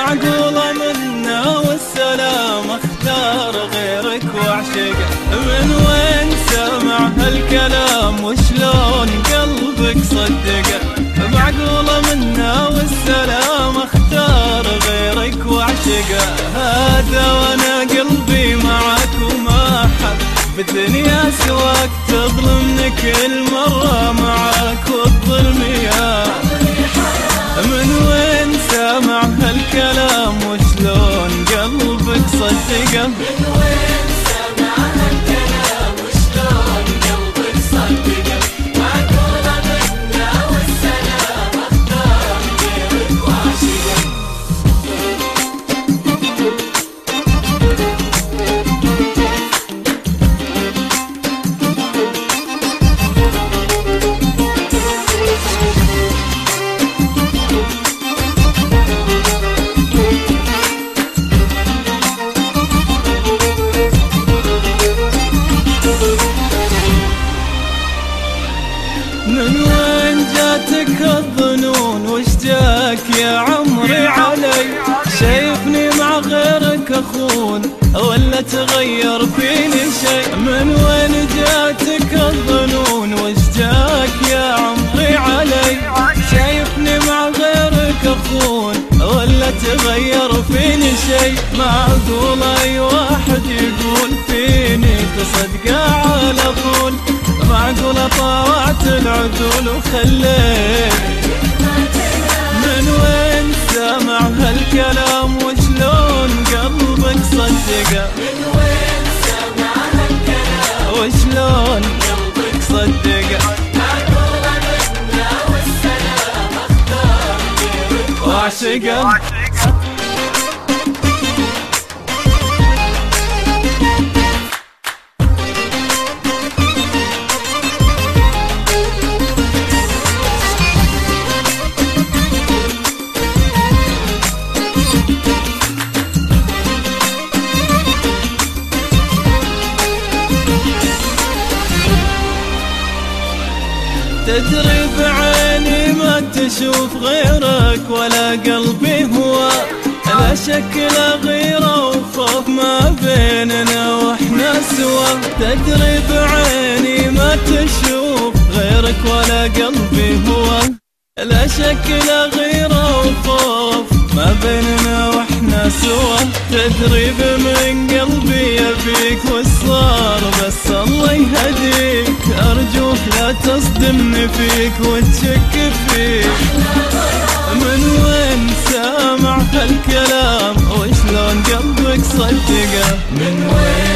معقولة منا والسلام اختار غيرك واعشقه. من وين سمع هالكلام وشلون قلبك صدقه؟ معقولة منا والسلام اختار غيرك واعشقه. هذا وانا قلبي معك وما حب بالدنيا سواك، تظلمني كل مرة معك والظلم يا. من وين سامع هالكلام وشلون قلبك صدقه؟ من وين سامع هالكلام وشلون قلبك صدقه؟ معقولة منا والسلام اختار غيرك وعشقه. من وين جاتك الظنون وش جاك يا عمري علي؟ شايفني مع غيرك اخون ولا تغير فيني شيء؟ من وين جاتك الظنون وش جاك يا عمري علي؟ شايفني مع غيرك اخون ولا تغير فيني شيء؟ معقول اي واحد يقول فيني تصدقه على طول؟ معقولة طاوعت العدول وخليت؟ من وين سامع هالكلام وشلون قلبك صدقه؟ من وين سامع هالكلام وشلون قلبك صدقه؟ معقولة منا والسلام اختار غيرك واعشقه. تدري بعيني ما تشوف غيرك ولا قلبي هو، لا شك لا غيرة وخوف ما بيننا واحنا سوا. تدري بعيني ما تشوف غيرك ولا قلبي هو، لا شك لا غيرة وخوف ما بيننا واحنا سوا. تدري من قلبي يبيك وصار بس الله يهديك، ارجوك لا تصدمني فيك وتشك فيك. من وين سامع هالكلام وشلون قلبك صدقه؟ من وين